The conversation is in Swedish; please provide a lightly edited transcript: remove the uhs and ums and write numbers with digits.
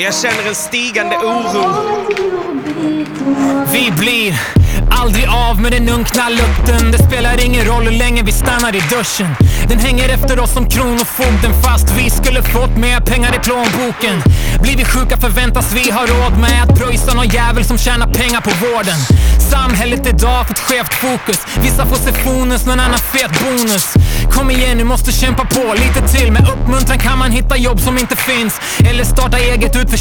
Jag känner en stigande oro. Vi blir aldrig av med den unkna lukten. Det spelar ingen roll hur länge vi stannar i duschen. Den hänger efter oss som kronofogden, fast vi skulle fått mer pengar i plånboken. Blir vi sjuka förväntas vi ha råd med att pröjsa någon jävel som tjänar pengar på vården. Samhället idag får ett skevt fokus. Vissa får se fonus, någon annan fet bonus. Kom igen, nu måste kämpa på lite till. Med uppmuntran kan man hitta jobb som inte finns. Eller starta eget ut för